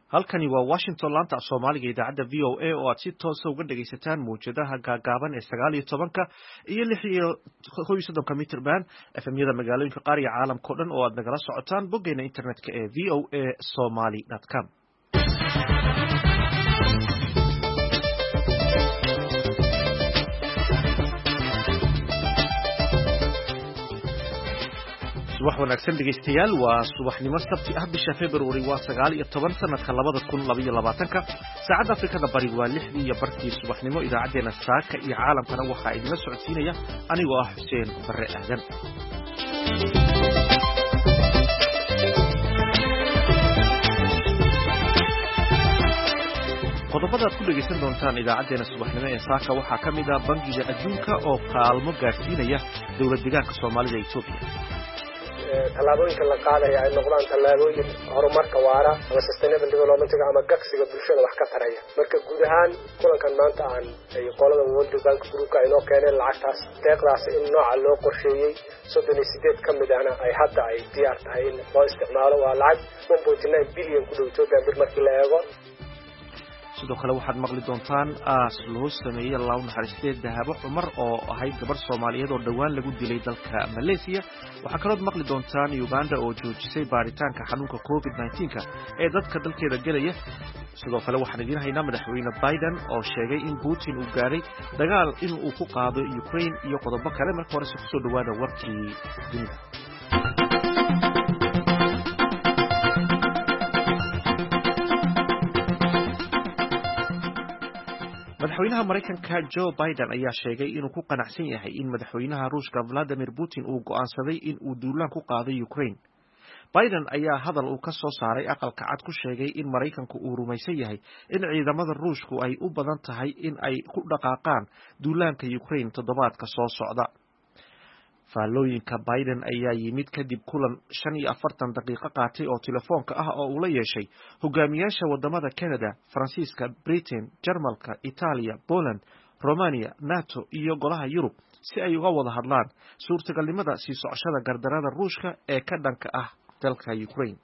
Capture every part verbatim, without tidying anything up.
halkani waa Washington laanta Soomaaliga idaacadda V O A oo aad si toos ah uga dhagaysataan muujadaha gaagaaban ee sagaal iyo tobanka iyo lix iyo soddonka mitir band F M-yada magaalooyinka qaar iyo caalamka oo dhan oo aad nagala socotaan boggeena internetka ee v o a somali dot com. subax wanaagsan dhegeystayaal waa subaxnimo sabti ah bisha February waa sagaal iyo toban sanadka labada kun iyo labaatanka saacadda Afrikada Bari waa lixdii iyo barkii subaxnimo idaacadeena saaka iyo caalamkana waxa idin socodsiinaya anigoo ah Xuseen Barre Aadan. qodobada aad ku dhegeysan doontaan idaacadeena subaxnimo ee saaka waxaa ka mid ah bangiga adduunka oo kaalmo gaarsiinaya dowlad deegaanka Soomaalida Itoobiya. tallaabooyinka la qaadayo ay noqdaan tallaabooyin horumarka waara ama sustainable development ama gagsiga bulshada wax ka taraya marka guud ahaan kulankan maanta aan ay qolada World Bank Group ay noo keeneen lacagtaas deeqdaas in nooca loo qorsheeyay soddon iyo siddeed ka mid ahna ay hadda ay diyaar tahay in loo isticmaalo waa lacag one point nine billion ku dhow Ethiopia markii la eego. sidoo kale waxaad maqli doontaan aas loo sameeyay law naxariistay Dahabo Cumar oo ahayd gabar Soomaaliyeed oo dhawaan lagu dilay dalka Malaysia. waxaa kaloo maqli doontaan Uganda oo joojisay baaritaanka xanuunka COVID nineteen ka ee dadka dalkeeda galaya. sidoo kale waxaan idin haynaa madaxweyne Biden oo sheegay in Putin uu gaaray dagaal in uu ku qaado Ukraine iyo qodobo kale. marka hore ku soo dhawaada warkii dunida. madaxweynaha Mareykanka Joe Biden ayaa sheegay inuu ku qanacsan yahay in madaxweynaha Ruushka Vladimir Putin uu go'aansaday in uu duulaan ku qaado Ukraine. Biden ayaa hadal uu ka soo saaray aqalka cad ku sheegay in Mareykanku uu rumaysan yahay in ciidamada Ruushku ay u badan tahay in ay ku dhaqaaqaan duulaanka Ukraine toddobaadka soo socda. Faallooyinka Biden ayaa yimid kadib kulan shan iyo afartan daqiiqo qaatay oo telefoonka ah oo uu la yeeshay hogaamiyaasha wadamada Canada, Faransiiska, Britain, Jarmalka, Italia, Poland, Romania, NATO iyo golaha Yurub si ay uga wada hadlaan suurtagalnimada sii socoshada gardarada Ruushka ee ka dhanka ah dalka Ukraine.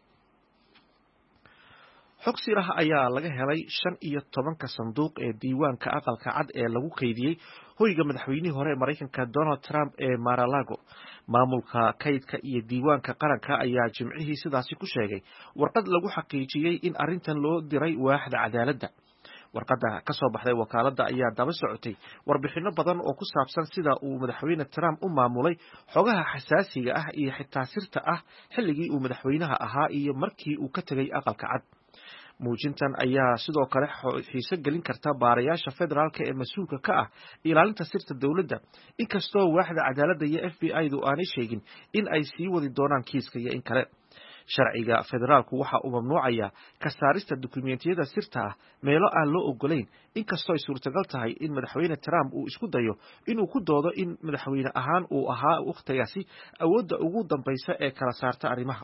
xog sir ah ayaa laga helay shan iyo tobanka sanduuq ee diiwaanka aqalka cad ee lagu kaydiyay hoyga madaxweynihii hore ee Mareykanka Donald Trump ee Mar-a-Lago. maamulka kaydka iyo diiwaanka qaranka ayaa jimcihii sidaasi ku sheegay warqad lagu xaqiijiyay in arrintan loo diray waaxda cadaaladda. warqadda ka soo baxday wakaaladda ayaa daba socotay warbixino badan oo ku saabsan sida uu madaxweyne Trump u maamulay xogaha xasaasiga ah iyo xitaa sirta ah xilligii uu madaxweynaha ahaa iyo markii uu ka tagay aqalka cad. muujintan ayaa sidoo kale xiiso gelin karta baarayaasha federaalka ee mas'uulka ka ah ilaalinta sirta dawladda, inkastoo waaxda cadaaladda iyo F B I-du aanay sheegin in ay sii wadi doonaan kiiska iyo in kale. sharciga federaalku waxa uu mamnuucayaa ka saarista dukumeentiyada sirta ah meelo aan loo ogolayn, inkastoo ay suurtagal tahay in madaxweyne Trump uu isku dayo inuu ku doodo in madaxweyne ahaan uu ahaa waqtigaasi awoodda ugu dambaysa ee kala saarta arrimaha.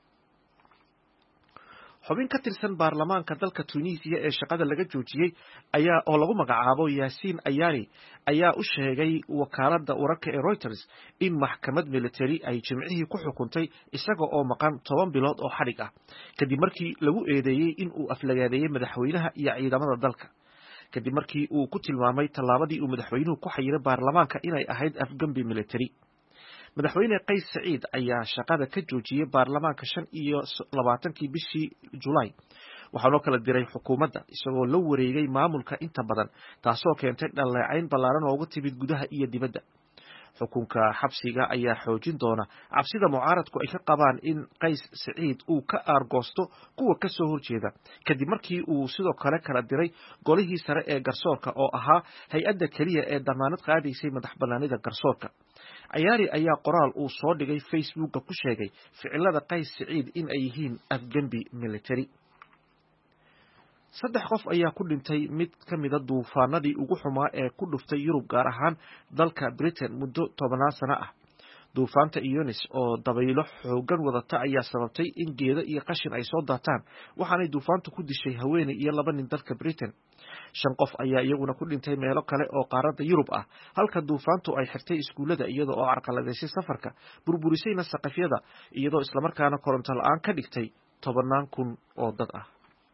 xubin ka tirsan baarlamaanka dalka Tunisia ee shaqada laga joojiyay ayaa oo lagu magacaabo Yasin Ayari ayaa u sheegay wakaaladda wararka ee Reuters in maxkamad military ay jimcihii ku xukuntay isaga oo maqan toban bilood oo xadhig ah kadib markii lagu eedeeyay in uu aflagaadeeyay madaxweynaha iyo ciidamada dalka, kadib markii uu ku tilmaamay tallaabadii uu madaxweynuhu ku xayiray baarlamaanka inay ahayd afgambi military. madaxweyne Qays Saciid ayaa shaqada ka joojiyay baarlamaanka shan iyo labaatankii bishii July, waxaana kala diray xukuumadda isagoo la wareegay maamulka inta badan, taasoo keentay dhaleecayn ballaaran oo uga timid gudaha iyo dibadda. xukunka xabsiga ayaa xoojin doona cabsida mucaaradku ay ka qabaan in Qays Saciid uu ka aargoosto kuwa ka soo horjeeda, kadib markii uu sidoo kale kala diray golihii sare ee garsoorka oo ahaa hay-adda kaliya ee damaanad qaadaysay madaxbannaanida garsoorka. Ayari ayaa qoraal uu soo dhigay Facebook ku sheegay ficilada Qays Saciid in ay yihiin afgambi military. saddex qof ayaa ku dhintay mid ka mid ah duufaanadii ugu xumaa ee ku dhuftay Yurub, gaar ahaan dalka Britain muddo tobanaan sano ah. duufaanta Eunice oo dabaylo xooggan wadata ayaa sababtay in geedo iyo qashin ay soo daataan, waxaanay duufaantu ku dishay haweeney iyo laba nin dalka Britain. shan qof ayaa iyaguna ku dhintay meelo kale oo qaaradda Yurub ah, halka duufaantu ay xirtay iskuulada iyadoo oo carqaladeysay safarka, burburisayna saqafyada, iyadoo islamarkaana koronto la'aan ka dhigtay tobanaan kun oo dad ah.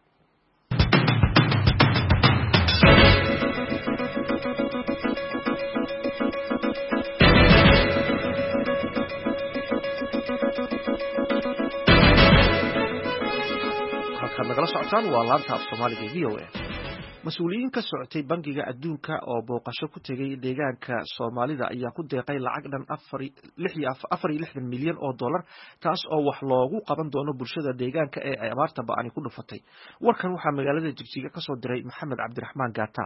halkaad nagala socotaan waa laanta af soomaaliga v o a. mas-uuliyiin ka socotay bangiga adduunka oo booqasho ku tegay deegaanka soomaalida ayaa ku deeqay lacag dhan afar iyo lixdan milyan oo dollar, taas oo wax loogu qaban doono bulshada deegaanka ee ay abaarta ba'ani ku dhufatay. warkan waxaa magaalada Jigjiga ka soo diray Maxamed Cabdiraxmaan Gaata.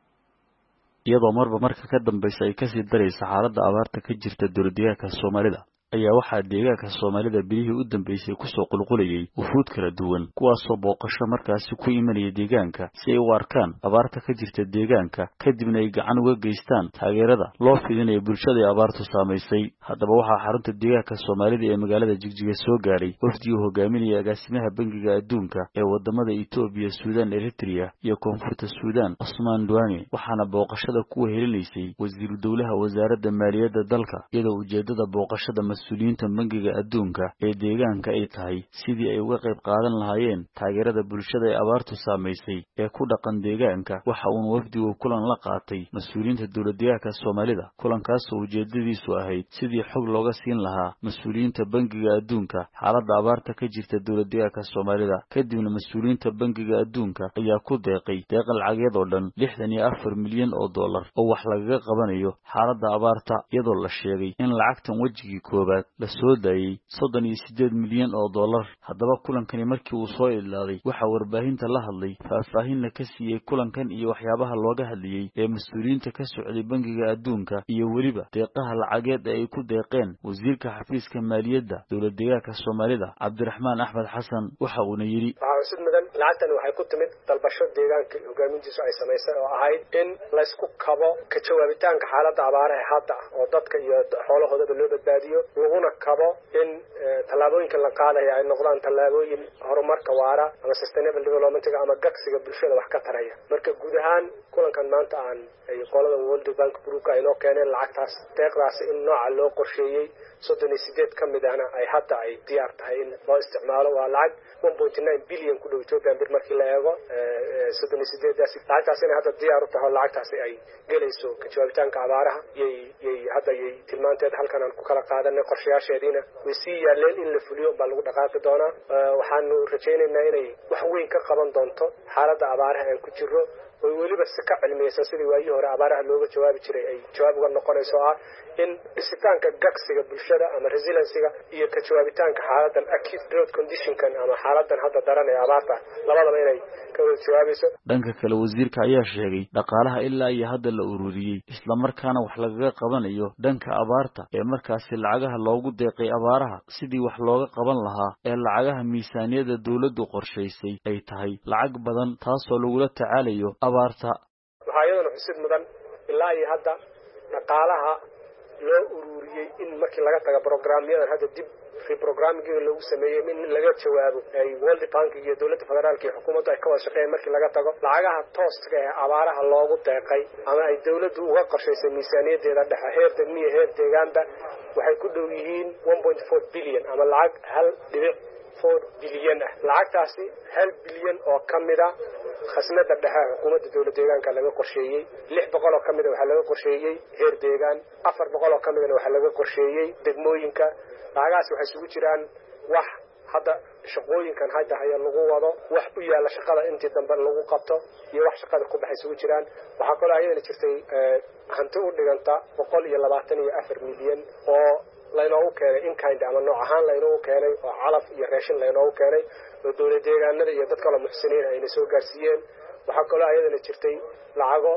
iyadoo marba marka ka dambaysa ay kasii daraysa xaaladda abaarta ka jirta dowladdeegaanka Soomaalida ayaa waxaa deegaanka Soomaalida bilihii u dambeysay ku soo qulqulayay wufuud kala duwan kuwaasoo booqasho markaasi ku imanaya deegaanka si ay u arkaan abaarta ka jirta deegaanka kadibna ay gacan uga geystaan taageerada loo fidinayo bulshada ay abaartu saamaysay. haddaba waxaa xarunta deegaanka Soomaalida ee magaalada Jigjiga soo gaaray wafdi uu hogaaminaya agaasimaha bangiga adduunka ee wadamada Itoobiya, Suudaan, Eritrea iyo Koonfurta Suudaan Osman Duane, waxaana booqashada ku wehelinaysay wasiiru dowlaha wasaaradda maaliyadda dalka, iyadoo ujeedada booqashada mas-uuliyiinta bangiga adduunka ee deegaanka ay tahay sidii ay uga qayb qaadan lahaayeen taageerada bulshada ee abaartu saamaysay ee ku dhaqan deegaanka. waxa uuna wafdigu kulan la qaatay mas-uuliyiinta dowladdeegaanka Soomaalida, kulankaasoo ujeedadiisu ahayd sidii xog looga siin lahaa mas-uuliyiinta bangiga adduunka xaaladda abaarta ka jirta dowladdeegaanka Soomaalida. kadibna mas-uuliyiinta bangiga adduunka ayaa ku deeqay deeq lacageed oo dhan lixdan iyo afar milyan oo dollar oo wax lagaga qabanayo xaaladda abaarta, iyadoo la sheegay in lacagtan wejigii koobaad la soo daayay soddon iyo siddeed milyan oo dollar. haddaba kulankani markii uu soo ilaaday waxaa warbaahinta la hadlay faahfaahinna ka siiyey kulankan iyo waxyaabaha looga hadlayey ee mas-uuliyiinta ka socday bangiga adduunka iyo weliba deeqaha lacageed ee ay ku deeqeen wasiirka xafiiska maaliyadda dowladdeegaanka Soomaalida Cabdiraxmaan Axmed Xasan. waxa uuna yidhi waxaa mudan lacagtan waxay ku timid dalbasho deegaanka hogaamintiisu ay samaysay oo ahayd in laysku kabo ka jawaabitaanka xaaladda abaaraha hadda oo dadka iyo xoolahoodaba loo badbaadiyo, laguna kabo in tallaabooyinka la qaadayo ay noqdaan tallaabooyin horumarka waara ama sustainable development ama gagsiga bulshada wax ka taraya. marka guud ahaan kulankan maanta aan ay qolada World Bank Group ay noo keeneen lacagtaas deeqdaas in nooca loo qorsheeyay soddon iyo siddeed ka mid ahna ay hadda ay diyaar tahay in loo isticmaalo. waa lacag one point nine billion ku dhow Ethiopian bir markii la eego soddon iyo siddeed daas lacagtaas in hadda diyaar u tahay lacagtaas ay gelayso ka jawaabitaanka abaaraha yay yay hadda yay tilmaanteed halkan aan ku kala qaadanay qorshayaasheedina way sii yaaleen in la fuliyo baa lagu dhaqaaqi doonaa. waxaanu rajaynaynaa inay wax weyn ka qaban doonto xaaladda abaaraha aan ku jirro oo weliba si ka cilmiyeysan sidii waayii hore abaaraha looga jawaabi jiray ay jawaab uga noqonayso ah in dhisitaanka gagsiga bulshada ama resiliencyga iyo ka jawaabitaanka xaaladan acute drought conditionkan ama xaaladan hadda daran ee abaarta labadaba inay ka wada jawaabayso. dhanka kale wasiirka ayaa sheegay dhaqaalaha ilaa iyo hadda la ururiyey islamarkaana wax lagaga qabanayo dhanka abaarta ee markaasi lacagaha loogu deeqay abaaraha sidii wax looga qaban lahaa ee lacagaha miisaaniyadda dowladdu qorshaysay ay tahay lacag badan taasoo lagula tacaalayo abaarta. waxaa iyadana xusid mudan ilaa iyo hadda dhaqaalaha loo ururiyey in markii laga taga programyadan hadda dib reprogramming loogu sameeyey in laga jawaabo ay World Bank iyo dowladda federaalka iyo xukuumaddu ay ka wada shaqeeyeen markii laga tago lacagaha tooska ee abaaraha loogu deeqay ama ay dowladdu uga qorshaysay miisaaniyadeeda dhexe heer degmiya heer deegaanba waxay ku dhow yihiin one point four billion ama lacag hal dhibic four bilyan ah. lacagtaasi hal bilyan oo ka mid ah khasnada dhexe xukuumadda dowladda deegaanka laga qorsheeyey, lix boqol oo ka mid ah waxaa laga qorsheeyey heer deegaan, afar boqol oo ka mid ah waxaa laga qorsheeyey degmooyinka. lacagahaas waxay isugu jiraan wax hadda shaqooyinkan hadda haya lagu wado, wax u yaala shaqada intii dambe lagu qabto iyo wax shaqada ku baxay isugu jiraan. waxaa kaloo ayadana jirtay hanti u dhiganta boqol iyo labaatan iyo afar milyan oo laynoogu keenay in kind ama nooc ahaan laynoogu keenay oo calaf iyo raashin laynoogu keenay oo dowlad deegaanada iyo dad kale muxsiniin ayna soo gaarsiiyeen. waxaa kaloo ayadana jirtay lacago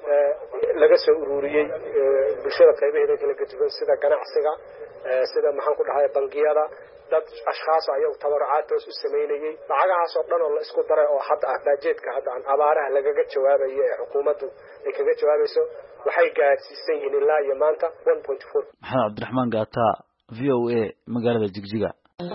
laga soo ururiyey bulshada qaybaheeda kala duwan sida ganacsiga, sida maxaan ku dhahay bangiyada, dad ashkhaas ayagu tabarucaad toos u sameynayay. lacagahaas oo dhan oo la isku daray oo hadda ah baajeedka hadda aan abaaraha lagaga jawaabayo ee xukuumaddu ay kaga jawaabayso waxay gaarsiisan yihiin ilaa iyo maanta one point four. maxamed cabdiraxmaan gaata, v o a, magaalada Jigjiga.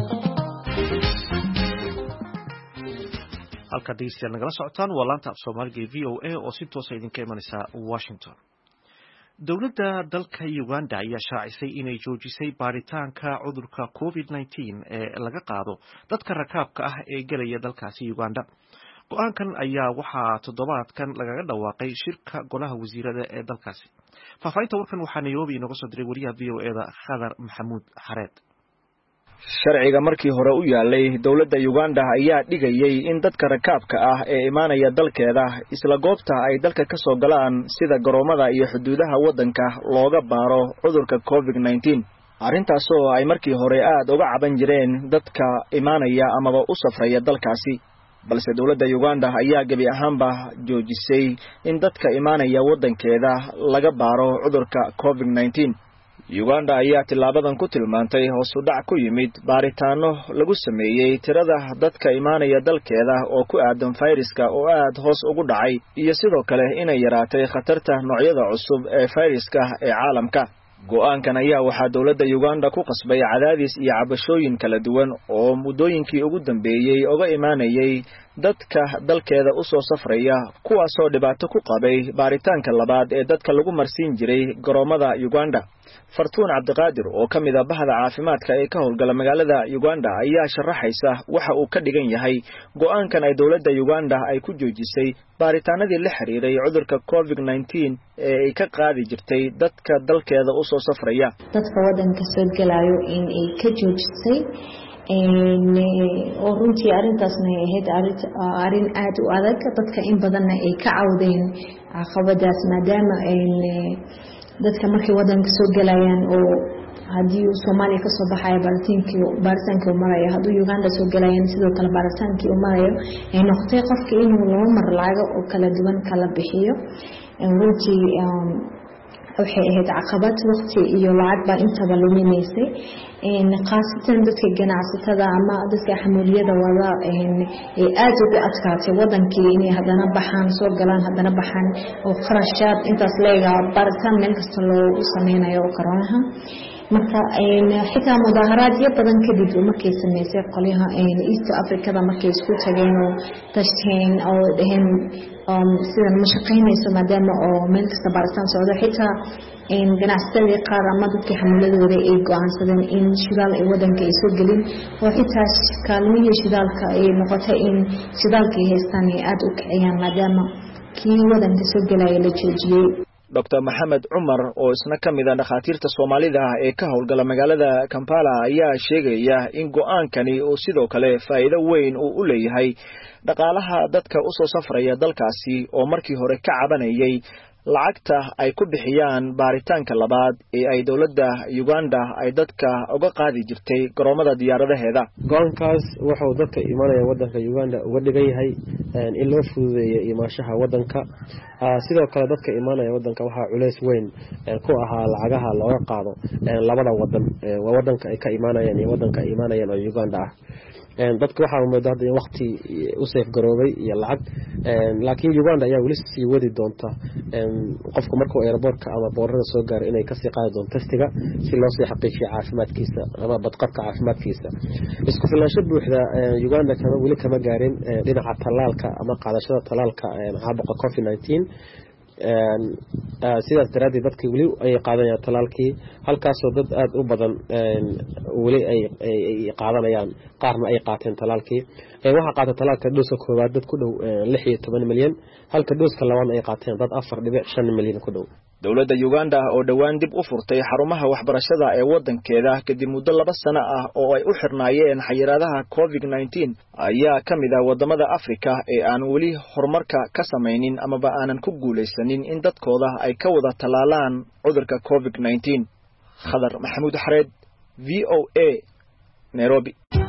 halka dhegeystayaal nagala socotaan waa laanta af soomaaliga ee v o a oo si toosa idinka imanaysa Washington. dowladda dalka Uganda ayaa shaacisay inay joojisay baaritaanka cudurka covid nineteen ee laga qaado dadka rakaabka ah ee galaya dalkaasi Uganda. go-aankan ayaa waxaa toddobaadkan lagaga dhawaaqay shirka golaha wasiirada ee dalkaasi. faahfaahinta warkan waxaa Nairobi inooga soo diray wariyaha V O E da Khadar Maxamuud Xareed. sharciga markii hore u yaalay dowladda Uganda ayaa dhigayay in dadka rakaabka ah ee imaanaya dalkeeda isla goobta ay dalka ka soo galaan sida garoomada iyo xuduudaha wadanka looga baaro cudurka covid nineteen. arrintaas oo ay markii hore aad uga caban jireen dadka imaanaya amaba u safraya dalkaasi, balse dowladda Uganda ayaa gabi ahaanba joojisay in dadka imaanaya wadankeeda laga baaro cudurka covid nineteen. Uganda ayaa tilaabadan ku tilmaantay hoos u dhac ku yimid baaritaano lagu sameeyay tirada dadka imaanaya dalkeeda oo ku aadan fayraska oo aad hoos ugu dhacay, iyo sidoo kale inay yaraatay khatarta noocyada cusub ee fayraska ee caalamka. go'aankan ayaa waxaa dowladda Uganda ku qasbay cadaadis iyo cabashooyin kala duwan oo muddooyinkii ugu dambeeyay uga imaanayay dadka dalkeeda u soo safraya, kuwaas oo dhibaato ku qabay baaritaanka labaad ee dadka lagu marsiin jiray garoomada Uganda. Fartuun Cabdiqaadir oo ka mid ah bahda caafimaadka ee ka howlgala magaalada Uganda ayaa sharaxaysa waxa uu ka dhigan yahay go'aankan ay dowladda Uganda ay ku joojisay baaritaanadii la xiriiray cudurka covid nineteen ee ay ka qaadi jirtay dadka dalkeeda u soo safraya. dadka wadanka soo galayo in ay ka joojisay in oo runtii arrintaasna ay ahayd arrin aad u adag, dadka in badanna ay ka cawdeen caqabadaas maadaama dadka markay wadanka soo galayaan oo haddii uu Soomaaliya ka soo baxay baaritaanki baaritaanki uu marayo, haddii Uganda soo galayaan sidoo kale baaritaanki uu marayo, ay noqotay qofka inuu laba mar lacag oo kala duwan kala bixiyo. runtii waxay ahayd caqabad waqti iyo lacag baa intaba luminaysay, in qaasatan dadka ganacsatada ama dadka xamuuliyada wada ee aad ugu adkaatay wadankii inay hadana baxaan soo galaan hadana baxaan oo qarashaad intaas leeyahay baaritaan meel kasta loo sameynayo koronaha. marka xitaa mudaharaadyo badan kadib markay sameysay qolyaha East Africa markay isku tageen oo tashteen oo dhaheen sida ma shaqeynayso maadaama oo meel kasta baaritaan socdo, xitaa in ganacsatada qaar ama dadka xamuuladooda ay go'aansadeen in shidaal ay wadanka ay soo gelin, oo xitaa kaalmihii shidaalka ay noqotay in shidaalka ay haystaan ay aad u kiciyaan maadaama kii wadanka soo galaya la joojiyay. Doctor Maxamed Cumar oo isna ka mid ah dhakhaatiirta Soomaalida ee ka howlgala magaalada Kampala ayaa sheegaya in go'aankani uu sidoo kale faa'iido weyn uu u leeyahay dhaqaalaha dadka u soo safraya dalkaasi oo markii hore ka cabanayay lacagta ay ku bixiyaan baaritaanka labaad ee ay dowladda Uganda ay dadka uga qaadi jirtay garoomada diyaaradaheeda. go'aankaas wuxuu dadka imaanaya wadanka Uganda uga dhigan yahay in loo fududeeyo imaashaha wadanka. sidoo kale dadka imaanaya wadanka waxa culays weyn ku ahaa lacagaha looga qaado labada wadan waa wadanka ay ka imaanayaan iyo wadanka ay imaanayaan oo Uganda ah. dadka waxa uu meeday waqti u safe garoobay iyo lacag, laakiin Uganda ayaa wali sii wadi doonta qofka markuu airportka ama boorada soo gaaro inay ka sii qaadi doonto testiga si loo sii xaqiijiyo caafimaadkiisa ama badqabka caafimaadkiisa. isku filaansho buuxda Uganda kama wali kama gaarin dhinaca talaalka ama qaadashada talaalka caabuqa covid nineteen. sidaas daraaddeed dadkii weli ay qaadanayaan talaalkii, halkaasoo dad aad u badan weli ay qaadanayaan, qaarna ay qaateen talaalkii. waxaa qaatay talaalka dhooska koowaad dad ku dhow lix iyo toban milyan, halka dhooska labaad ay qaateen dad afar dhibic shan milyan ku dhow. dowladda Uganda oo dhawaan dib u furtay xarumaha waxbarashada ee wadankeeda kadib muddo laba sano ah oo ay u xirnaayeen xayiraadaha covid nineteen ayaa ka mid ah wadamada Afrika ee aan weli horumarka ka samaynin amaba aanan ku guuleysanin in dadkooda ay ka wada talaalaan cudurka covid nineteen. Khadar Maxamuud Xareed, V O A, Nairobi.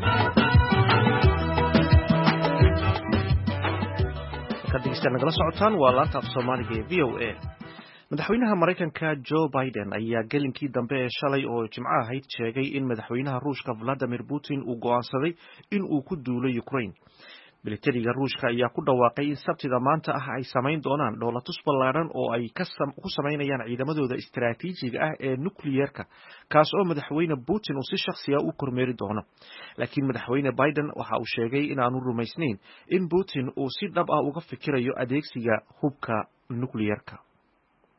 kadibna nagala socotaan waa laanta af Soomaaliga ee V O A. madaxweynaha Mareykanka Joe Biden ayaa gelinkii dambe ee shalay oo Jimco ahayd sheegay in madaxweynaha Ruushka Vladimir Putin uu go'aansaday in uu ku duulo Ukraine. militariga Ruushka ayaa ku dhawaaqay in Sabtida maanta ah ay samayn doonaan dhoolatus ballaaran oo ay ku samaynayaan ciidamadooda istiraatiijiga ah ee nuclearka, kaas oo madaxweyne Putin uu si shakhsi ah u kormeeri doono. laakiin madaxweyne Biden waxa uu sheegay in aanu rumaysnayn in Putin uu si dhab ah uga fikirayo adeegsiga hubka nuclearka.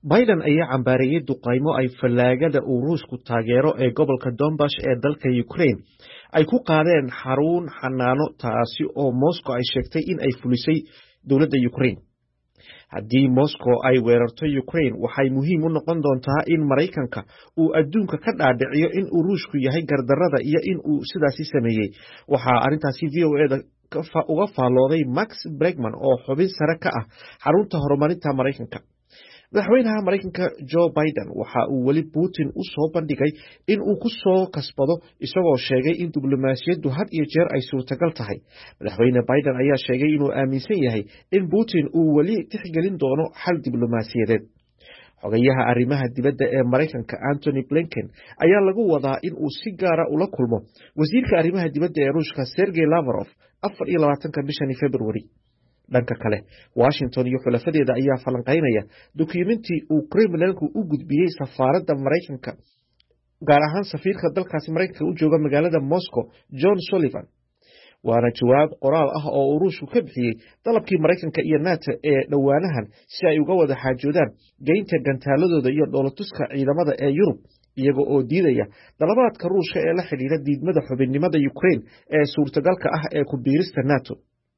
Biden ayaa cambaareeyay duqaymo ay fallaagada uu Ruushku taageero ee gobolka Donbass ee dalka Ukraine ay ku qaadeen xarun xanaano taasi oo Moscow ay sheegtay in ay fulisay dowladda Ukraine. haddii Moscow ay weerarto Ukraine waxay muhiim u noqon doontaa in Mareykanka uu adduunka ka dhaadhiciyo in uu Ruushku yahay gardarrada iyo in uu sidaasi sameeyey. Waxaa arrintaasi V O A-da uga faallooday Max Bregman oo xubin sare ka ah xarunta horumarinta Mareykanka. madaxweynaha Mareykanka Joe Biden waxa uu weli Putin u soo bandhigay in uu ku soo kasbado isagoo sheegay in diblomaasiyaddu had iyo jeer ay suurtagal tahay. madaxweyne Biden ayaa sheegay inuu aaminsan yahay in Putin uu weli tixgelin doono xal diblomaasiyadeed. xogayaha arrimaha dibadda ee Mareykanka Antony Blinken ayaa lagu wadaa in uu si gaara ula kulmo wasiirka arrimaha dibadda ee Ruushka Sergey Lavrov afar iyo labaatanka bishani February. dhanka kale Washington iyo xulafadeeda ayaa falanqaynaya dukumentii uu Kremlinku u gudbiyey safaaradda Mareykanka gaar ahaan safiirka dalkaasi Mareykanka u jooga magaalada Moscow John Sullivan. waana jawaab qoraal ah oo uu Ruushku ka bixiyey dalabkii Mareykanka iyo NATO ee dhowaanahan si ay uga wada xaajoodaan geynta gantaaladooda iyo dhoolatuska ciidamada ee Yurub iyaga oo diidaya dalabaadka Ruushka ee la xidhiidha diidmada xubinnimada Ukraine ee suurtagalka ah ee ku biirista NATO.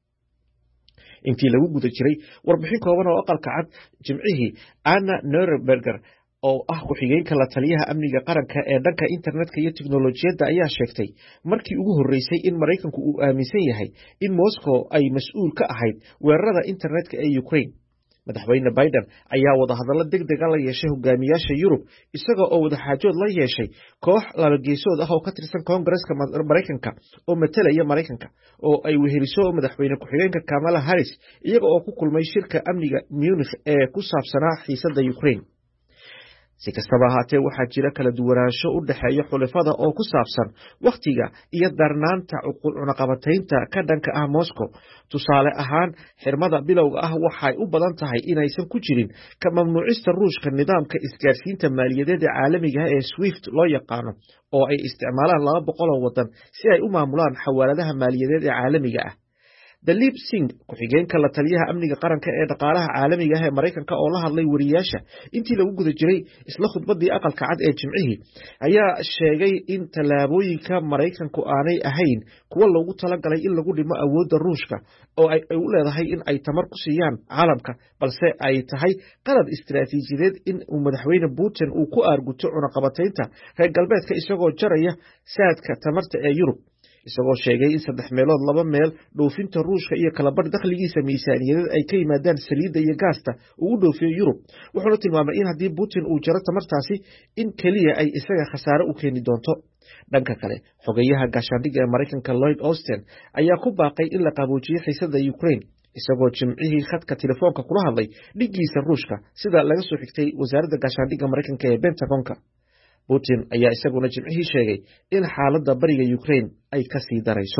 intii lagu guda jiray warbixin kooban oo aqalka cad Jimcihii Anna Neuberger oo ah ku-xigeenka la taliyaha amniga qaranka ee dhanka internetka iyo tiknoolajiyadda ayaa sheegtay markii ugu horreysay in Mareykanku uu aaminsan yahay in Moscow ay mas'uul ka ahayd weerarada internetka ee Ukraine. madaxweyne Biden ayaa wadahadallo degdeg ah la yeeshay hogaamiyaasha Yurub isaga oo wadaxaajood la yeeshay koox laba geesood ah oo ka tirsan Koongareeska Mareykanka oo matalaya Mareykanka oo ay weheliso madaxweyne ku-xigeenka Kamala Harris iyaga oo ku kulmay shirka amniga Munich ee ku saabsanaa xiisadda Ukraine. si kastaba ahaatee waxaa jira kala duwanaansho u dhexeeya xulafada oo ku saabsan wakhtiga iyo darnaanta cunaqabataynta ka dhanka ah Moscow. tusaale ahaan xirmada bilowga ah waxay u badan tahay inaysan ku jirin ka mamnuucista Ruushka nidaamka isgaarsiinta maaliyadeed ee caalamiga ah ee SWIFT loo yaqaano oo ay isticmaalaan laba boqol oo wadan si ay u maamulaan xawaaladaha maaliyadeed ee caalamiga ah. Dalip Singh ku-xigeenka la taliyaha amniga qaranka ee dhaqaalaha caalamiga ah ee Mareykanka oo la hadlay wariyaasha intii lagu guda jiray isla khudbadii aqalka cad ee Jimcihii ayaa sheegay in tallaabooyinka Mareykanku aanay ahayn kuwa loogu talagalay in lagu dhimo awoodda Ruushka oo ay u leedahay in ay tamar ku siiyaan caalamka balse ay tahay qalad istiraatiijiyadeed in uu madaxweyne Putin uu ku aarguto cunaqabataynta reer galbeedka isagoo jaraya saadka tamarta ee Yurub. isagoo sheegay in saddex meelood laba meel dhoofinta Ruushka iyo kala badh dakhligiisa miisaaniyadeed ay ka yimaadaan saliidda iyo gaasta uu u dhoofiyo Yurub. wuxuuna tilmaamay in haddii Putin uu jaro tamartaasi in keliya ay isaga khasaare u keeni doonto. dhanka kale xogayaha gaashaandhigga ee Mareykanka Lloyd Austin ayaa ku baaqay in la qaboojiyo xiisadda Ukraine isagoo Jimcihii khadka telefoonka kula hadlay dhiggiisa Ruushka sida laga soo xigtay wasaaradda gaashaandhigga Mareykanka ee Pentagonka. Putin ayaa isaguna Jimcihii sheegay in xaaladda bariga Ukraine ay ka sii darayso.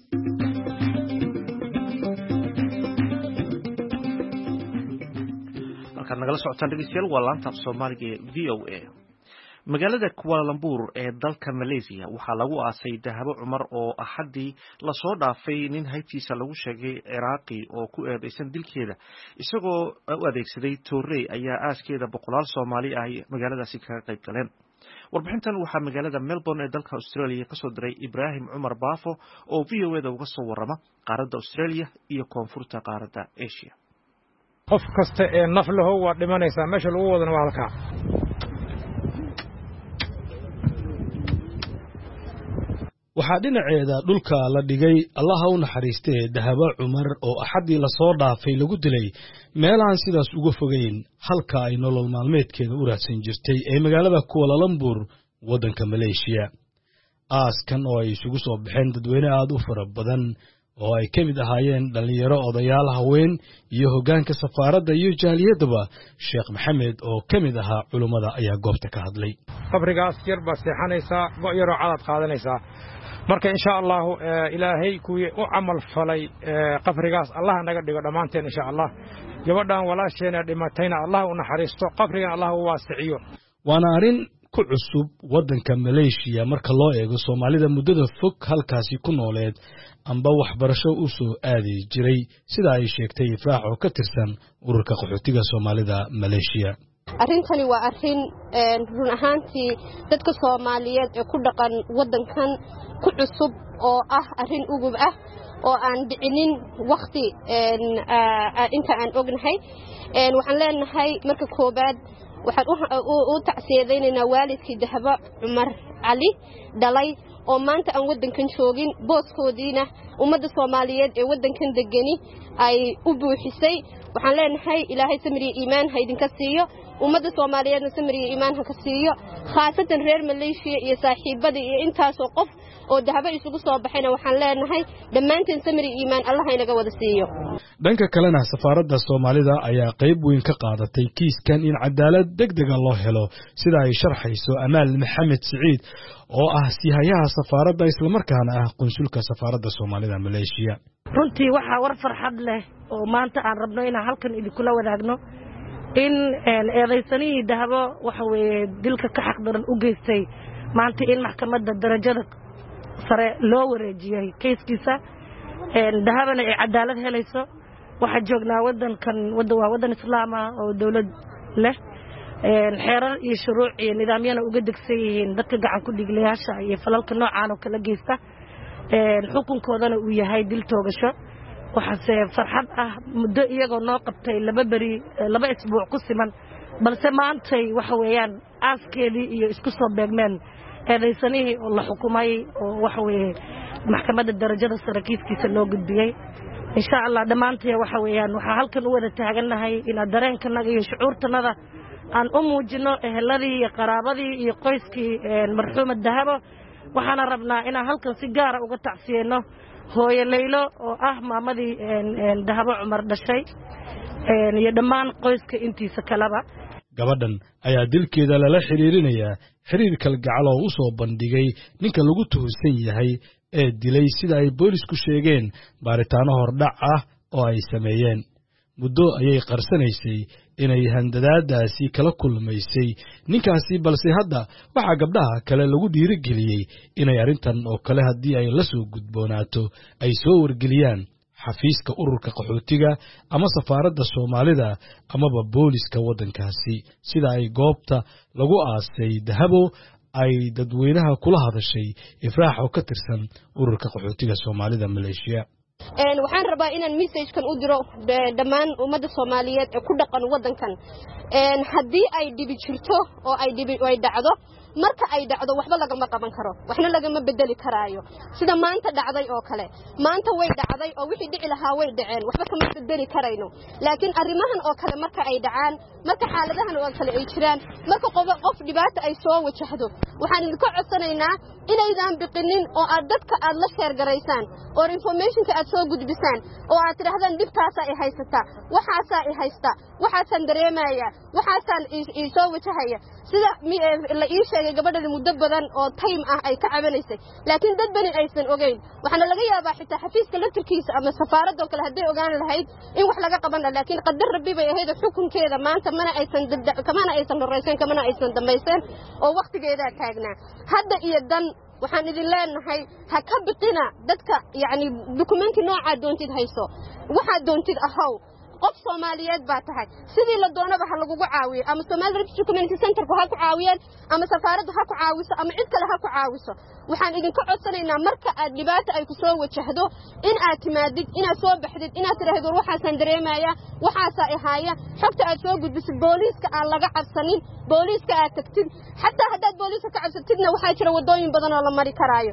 halkaad nagala socotaan dhegeystayaal waa laanta Soomaaliga ee V O A. magaalada Kuala Lumpur ee dalka Malaysia waxaa lagu aasay Dahabo Cumar oo axadii la soo dhaafay nin haytiisa lagu sheegay Ciraaqi oo ku eedeysan dilkeeda isagoo u adeegsaday toorey ayaa aaskeeda boqolaal Soomaali ah magaaladaasi kaga qayb galeen. warbixintan waxaa magaalada Melbourne ee dalka Australia ka soo diray Ibrahim Cumar Baafo oo V O A-da uga soo warrama qaaradda Australia iyo koonfurta qaaradda Asia. qof kasta ee naf leh waa dhimanaysaa meesha lagu wadana waa halka. waxaa dhinaceeda dhulka la dhigay allaha u naxariistee Dahabo Cumar oo axadii la soo dhaafay lagu dilay meel aan sidaas uga fogeyn halka ay nolol maalmeedkeeda u raadsan jirtay ee magaalada Kuala Lumpur waddanka Malaysia. aaskan oo ay isugu soo baxeen dadweyne aad u fara badan oo ay ka mid ahaayeen dhalinyaro odayaal haween iyo hoggaanka safaaradda iyo jaaliyadaba Sheekh Maxamed oo ka mid ahaa culimada ayaa goobta ka hadlay. qabrigaas yar baa seexanaysaa go' yaroo cadaad qaadanaysaa marka insha Allah ilaahay kuwii u amal falay qabrigaas Allah naga dhigo dhamaanteen insha Allah. gabadhan walaasheena dhimatayna Allah u naxariisto qabrigan Allah u waasiciyo. waana arin ku cusub waddanka Malaysia marka loo eego Soomaalida muddada fog halkaasi ku nooleed amba waxbarasho u soo aaday jiray sida ay sheegtay Ifraax oo ka tirsan ururka qaxootiga Soomaalida Malaysia. arrintani waa arrin run ahaantii dadka Soomaaliyeed ee ku dhaqan wadankan ku cusub oo ah arrin ugub ah oo aan dhicinin waqti inta aan ognahay waxaan leenahay marka koobaad waxaan u tacsiyadeynaa waalidkii Dahabo Cumar Cali dhalay oo maanta aan wadankan joogin booskoodiina ummadda Soomaaliyeed ee wadankan degani ay u buuxisay waxaan leenahay Ilaahay samriye iimaan ha idinka siiyo ummadda Soomaaliyeedna samriye iimaan ha ka siiyo khaasatan reer Malaysia iyo saaxiibada iyo intaas oo qof oo Dahabo isugu soo baxayna waxaan leenahay dhammaanteen samriye iimaan Allah inaga wada siiyo dhanka kalena safaaradda Soomaalida ayaa qayb weyn ka qaadatay kiiskan in cadaalad degdeg ah loo helo sida ay sharxayso Amaal Maxamed Saciid oo ah sihayaha safaaradda isla markaana ah qunsulka safaaradda Soomaalida Malaysia runtii waxa war farxad leh oo maanta aan rabno inaan halkan idinkula wadaagno in eedaysanii Dahabo waxa weeye dilka ka xaq daran u geystay maanta in maxkamadda darajada sare loo wareejiyay kiiskiisa Dahabana ay cadaalad helayso waxa joognaa wadankan wadan waa wadan islaam ah oo dawlad leh xeerar iyo shuruuc iyo nidaamyada uga degsan yihiin dadka gacan ku dhiglayaasha iyo falalka noocaan oo kala geysta xukunkoodana uu yahay dil toogasho waxaase farxad ah muddo iyagoo noo qabtay laba bari laba isbuuc ku siman balse maantay waxa weeyaan aaskeedii iyo isku soo beegmeen eedaysanihii oo la xukumay oo waxa weeye maxkamadda darajada sare kiiskiisa loo gudbiyay insha Allah dhamaantii waxa weeyaan waxa halkan u wada taaganahay in dareenkanaga iyo shucuurtanada aan u muujino eheladii iyo qaraabadii iyo qoyskii marxuumad Dahabo waxaana rabnaa inaan halkan si gaar ah uga tacsiyeyno hooyo Leylo oo ah maamadii Dahabo Cumar dhashay iyo dhammaan qoyska intiisa kalaba gabadhan ayaa dilkeeda lala xiriirinayaa xiriir kalgacal oo u soo bandhigay ninka lagu tuhunsan yahay ee dilay sida ay boolisku sheegeen baaritaano hordhac ah oo ay sameeyeen muddo ayay qarsanaysay inay handadaadaasi kala kulmaysay ninkaasi balse hadda waxa gabdhaha kale lagu dhiirigeliyay inay arintan oo kale hadii ay la soo gudboonaato ay soo wargeliyaan xafiiska ururka qaxootiga ama safaaradda Soomaalida ama booliska wadankaasi sida ay goobta lagu aasay Dahabo ay dadweynaha kula hadashay ifraax oo ka tirsan ururka qaxootiga Soomaalida Malaysia een waxaan rabaa inaan message kan u diro dhammaan ummadda Soomaaliyeed ee ku dhaqan wadankan een hadii ay dibi jirto oo ay dibi ay dhacdo marka ay dhacdo waxba laga ma qaban karo waxna laga ma bedeli karaayo sida maanta dhacday oo kale maanta way dhacday oo wixii dhici lahaa way dhaceen waxba kama bedeli karayno laakiin arimahan oo kale marka ay dhacaan marka xaaladahan oo kale ay jiraan marka qof qof dhibaato ay soo wajahdo waxaan idinku codsanaynaa inaydan biqinin oo aad dadka aad la share garaysaan oo information-ka aad soo gudbisaan oo aad tirahdaan dhibtaas ay haysata waxaas ay haysta waxaasan dareemaya waxaasan ii soo wajahaya sida la ii sheegay gabadha muddo badan oo time ah ay ka cabanaysay laakiin dad bani aysan ogeyn waxana laga yaabaa xitaa xafiiska laftirkiisa ama safaaradda kale hadii ogaan lahayd in wax laga qaban laakiin qadar rabbi bay ahayd xukunkeeda maanta mana aysan kamana aysan horeysan kamana aysan dambaysan oo waqtigeeda taagnaa hadda iyo dan waxaan idin leenahay ha ka biqina dadka yaani dokumenti nooca doontid hayso waxa doontid ahaw qof Soomaaliyeed baa tahay sidii la doonaba ha lagu caawiyo ama Somali Refugee Community Center ku ha ku caawiyaan ama safaaraddu ha ku caawiso ama cid kale ha ku caawiso waxaan idin ka codsanaynaa marka aad dhibaato ay ku soo wajahdo in aad timaadid inaad soo baxdid inaad tiraahdo waxaasan dareemaya waxaas ay haaya xogta aad soo gudbisid booliiska aan laga cabsanin booliiska aad tagtid xataa haddaad booliiska ka cabsatidna waxaa jira wadooyin badan oo la mari karaayo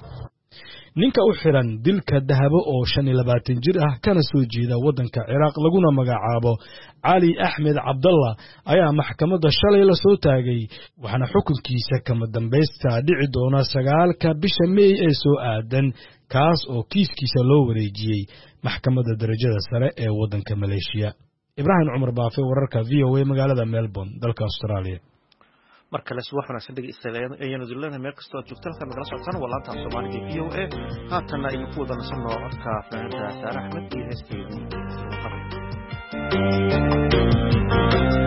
ninka u xiran dilka Dahabo oo shan iyo labaatan jir ah kana soo jeeda wadanka Ciraaq laguna magacaabo Ali Ahmed Abdullah ayaa maxkamadda shalay la soo taagay waxana xukunkiisa kama dambaysta dhici doona sagaalka bisha May ee soo aadan kaas oo kiiskiisa loo wareejiyay maxkamadda darajada sare ee wadanka Malaysia Ibrahim Umar Baafe wararka V O A magaalada Melbourne dalka Australia marka la soo xanaashan dhageystayaal ayaynu dilana meel kasta oo joogtaan ka nagala socotaan walaanta Soomaaliga V O A haatana ay ku wada nasan codka fanaanada Saara Axmed iyo heesteeda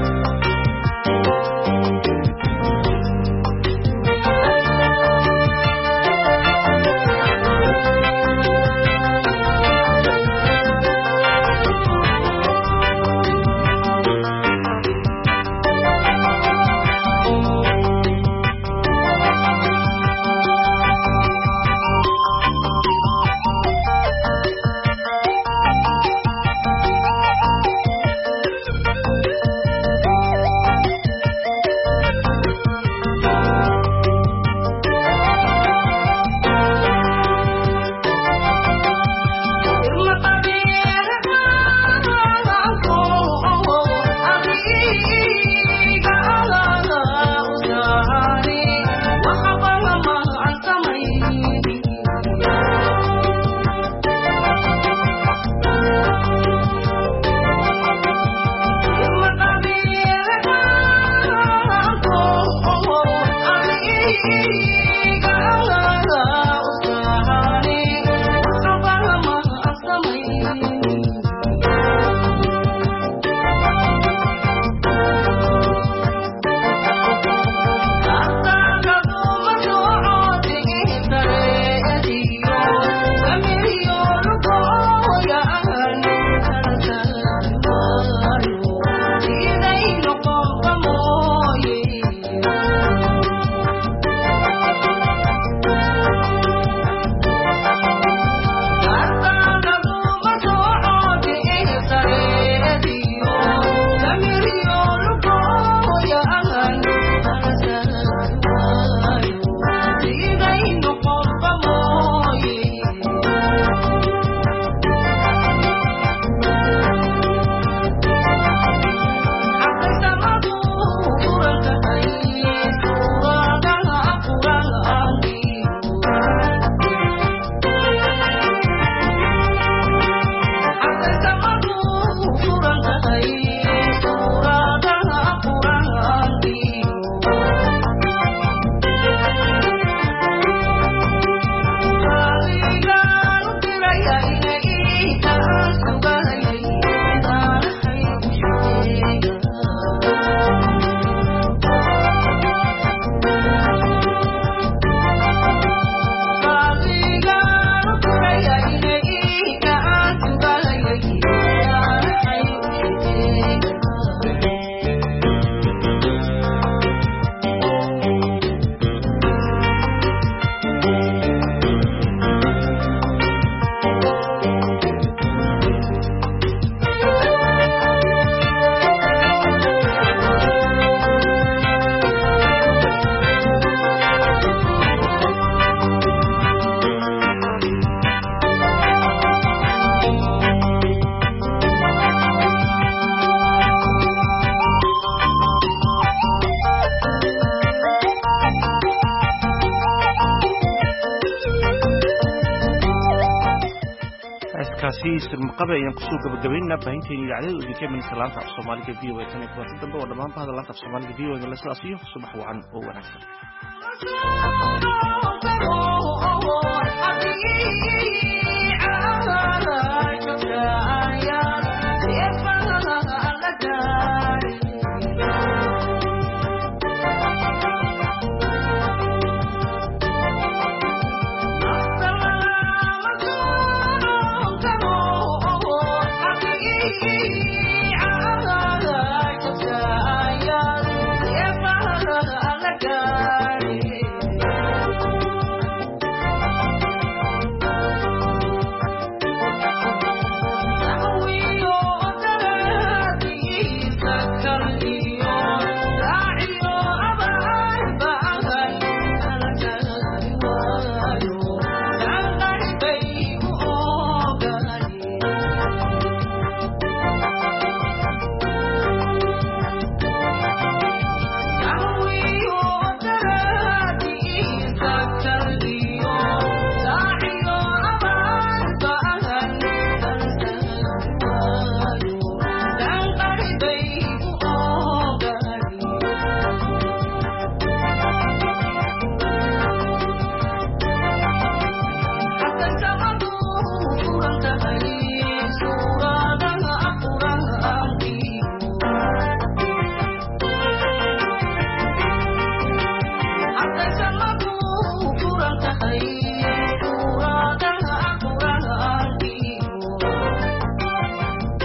heestaasi sirmaqabe ayaan kusoo gabagabaynaa baahinteena idaacadada idinka imanaysa laanta af soomaaliga v o a tan iyo kulanti dambe oo dhammaan bahda laanta af soomaaliga v o a la sidaas iyo subax wacan oo wanaagsan